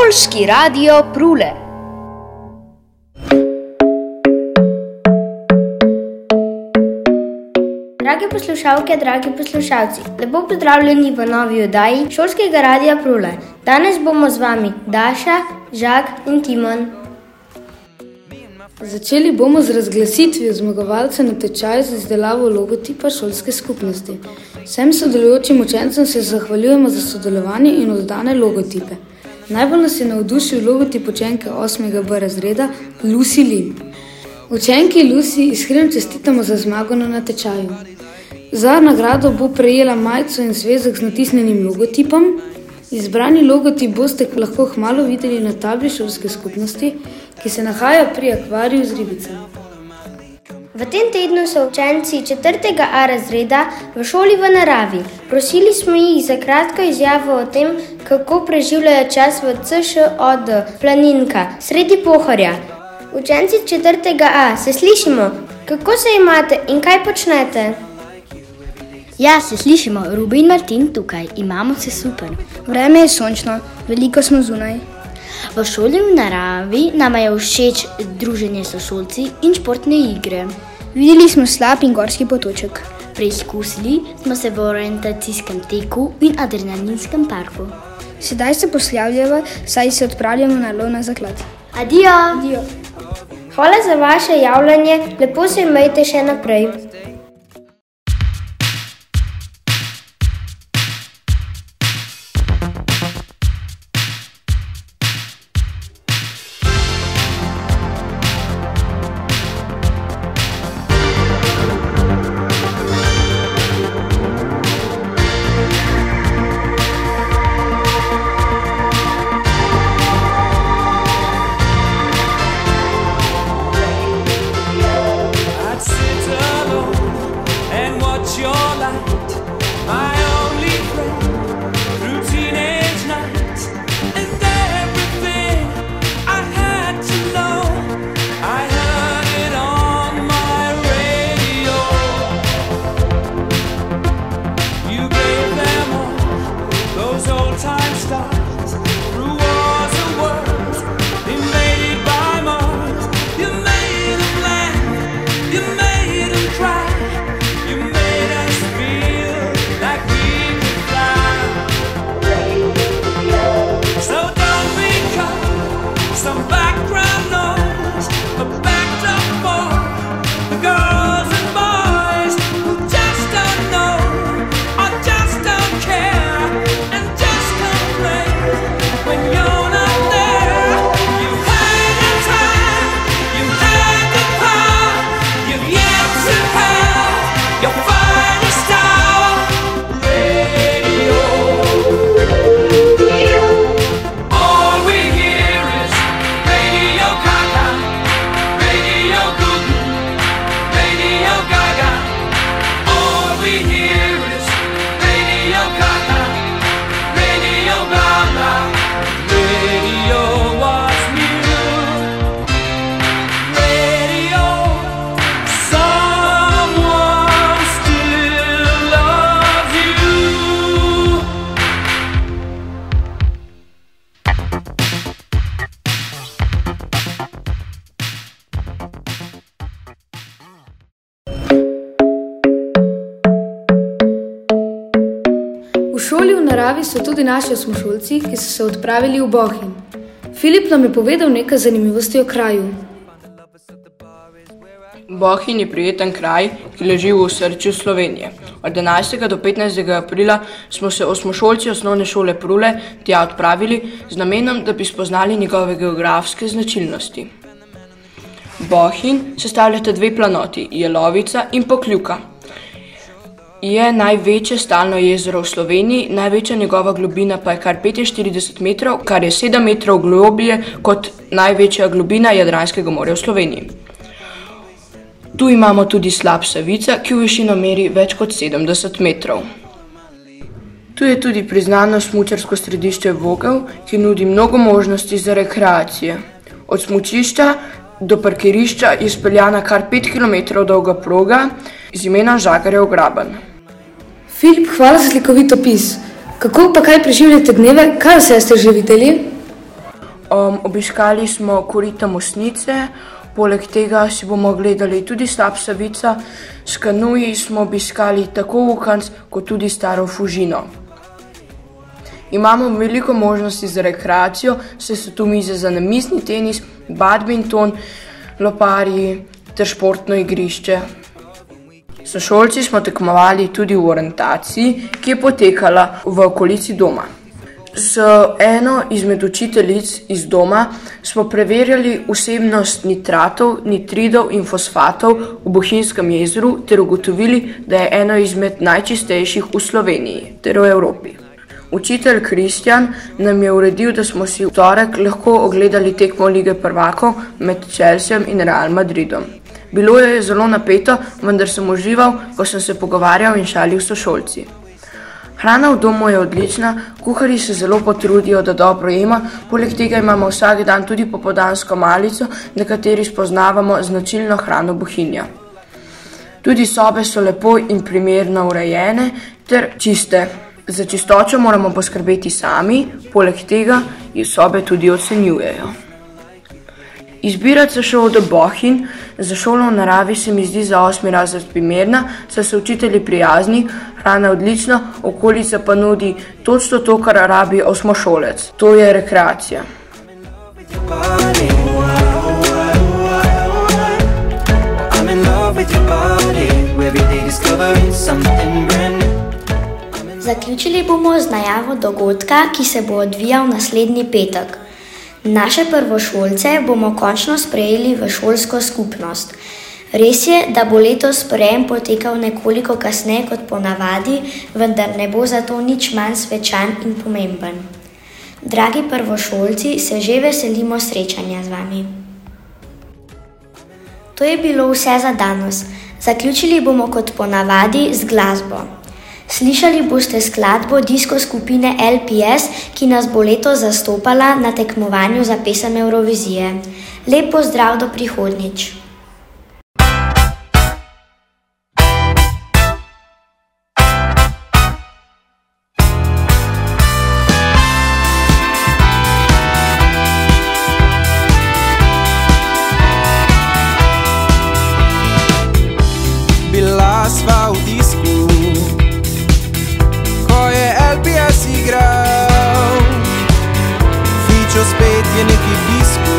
Šolski radio Prule. Drage poslušalke, dragi poslušalci, lepo pozdravljeni v novi oddaji Šolskega radia Prule. Danes bomo z vami Daša, Žak in Timon. Začeli bomo z razglasitvijo zmagovalca na tečaju za izdelavo logotipa šolske skupnosti. Vsem sodelujočim učencem se zahvaljujemo za sodelovanje in oddane logotipe. Najbolj nas je navdušil logotip učenke 8. B razreda Lucy Lin. Učenki Lucy iskreno čestitamo za zmago na natečaju. Za nagrado bo prejela majico in zvezek z natisnjenim logotipom. Izbrani logotip boste lahko kmalu videli na tabli šolske skupnosti, ki se nahaja pri akvariju z ribicami. V tem tednu so učenci 4. A razreda v šoli v naravi. Prosili smo jih za kratko izjavo o tem, kako preživljajo čas v CŠOD Planinka, sredi Pohorja. Učenci 4. A, se slišimo? Kako se imate in kaj počnete? Ja, se slišimo. Rubi in Martin tukaj. Imamo se super. Vreme je sončno, veliko smo zunaj. V šoli v naravi nama je všeč druženje s sošolci in športne igre. Videli smo slap in gorski potoček. Preizkusili smo se v orientacijskem teku in adrenalinskem parku. Sedaj se poslavljamo, saj se odpravljamo na lov na zaklad. Adijo! Hvala za vaše javljanje, lepo se imejte še naprej. V šoli v naravi so tudi naši osmošolci, ki so se odpravili v Bohinj. Filip nam je povedal nekaj zanimivosti o kraju. Bohinj je prijeten kraj, ki leži v osrčju Slovenije. Od 11. do 15. aprila smo se osmošolci osnovne šole Prule tja odpravili z namenom, da bi spoznali njegove geografske značilnosti. Bohinj sestavljata dve planoti, Jelovica in Pokljuka. Je največje stalno jezero v Sloveniji, največja njegova globina pa je kar 45 metrov, kar je 7 metrov globlje kot največja globina Jadranskega morja v Sloveniji. Tu imamo tudi slap Savica, ki v višino meri več kot 70 metrov. Tu je tudi priznano smučarsko središče Vogel, ki nudi mnogo možnosti za rekreacije. Od smučišča do parkirišča je speljana kar 5 km dolga proga z imenom Žagarjev graben. Filip, hvala za slikovit opis. Kako pa kaj preživljate dneve? Kaj vse ste že videli? Obiskali smo korita Mostnice, poleg tega si bomo gledali tudi slap Savica, s kanuji smo obiskali tako Ukanc kot tudi Staro Fužino. Imamo veliko možnosti za rekreacijo, saj so tu mize za namizni tenis, badminton, loparji ter športno igrišče. S sošolci smo tekmovali tudi v orientaciji, ki je potekala v okolici doma. Z eno izmed učiteljic iz doma smo preverjali vsebnost nitratov, nitridov in fosfatov v Bohinjskem jezeru ter ugotovili, da je eno izmed najčistejših v Sloveniji ter v Evropi. Učitelj Kristjan nam je uredil, da smo si v torek lahko ogledali tekmo Lige prvakov med Chelseajem in Real Madridom. Bilo je zelo napeto, vendar sem užival, ko sem se pogovarjal in šalil s sošolci. Hrana v domu je odlična, kuharji se zelo potrudijo, da dobro jemo, poleg tega imamo vsak dan tudi popoldansko malico, na kateri spoznavamo značilno hrano Bohinja. Tudi sobe so lepo in primerno urejene ter čiste. Za čistočo moramo poskrbeti sami, poleg tega jih sobe tudi ocenjujejo. Izbira za šolo do Bohinj, za šolo v naravi se mi zdi za 8. razred primerna, saj so učitelji prijazni, hrana odlična, okolica pa nudi točno to, kar rabi osmošolec. To je rekreacija. Zaključili bomo z najavo dogodka, ki se bo odvijal naslednji petek. Naše prvošolce bomo končno sprejeli v šolsko skupnost. Res je, da bo letos sprejem potekal nekoliko kasneje kot ponavadi, vendar ne bo zato nič manj svečan in pomemben. Dragi prvošolci, se že veselimo srečanja z vami. To je bilo vse za danes. Zaključili bomo kot ponavadi z glasbo. Slišali boste skladbo disko skupine LPS, ki nas bo letos zastopala na tekmovanju za pesem Evrovizije. Lep pozdrav do prihodnjič. Bila sva v disku, igral. Fičo spet je neki pisku,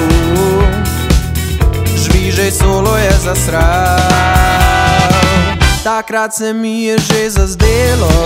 žvižej solo je zasral. Takrat se mi je že zazdelo,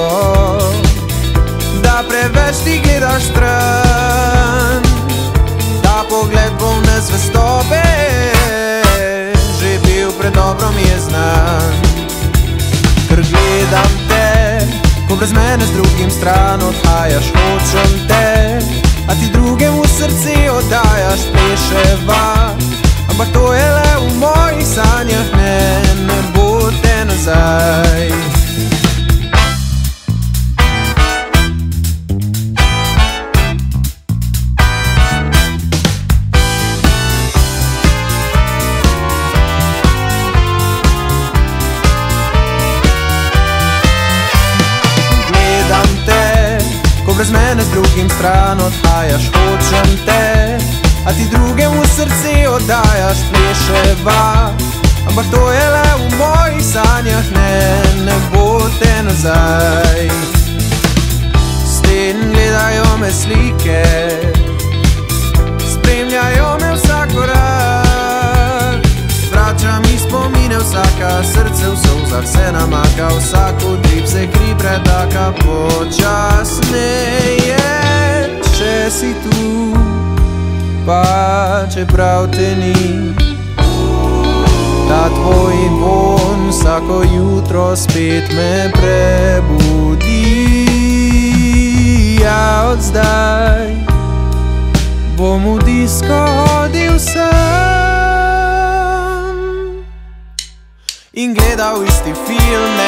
da preveč ti gledaš stran. Ta pogled polne zvestobe, že bil predobro mi je znan. Ker gledam te, ko brez mene z drugim stran odhajaš, hočem te, a ti drugemu srce oddajaš, pleševa. Ampak to je le v mojih sanjah, ne bo te nazaj. Brez mene z drugim stran odhajaš, hočem te, a ti drugemu srce oddajaš, pleševa. Ampak to je le v mojih sanjah, ne bo te nazaj. Sten gledajo me slike, spremljajo me vsak korak. Vrača mi spomine vsaka, srce v solzah se namaka, vsak utrip se kri predaka počasneje. Če si tu, pa čeprav te ni, ta tvoj von vsako jutro spet me prebudi. Ja, od zdaj bom v disko hodil sam in gledal isti film.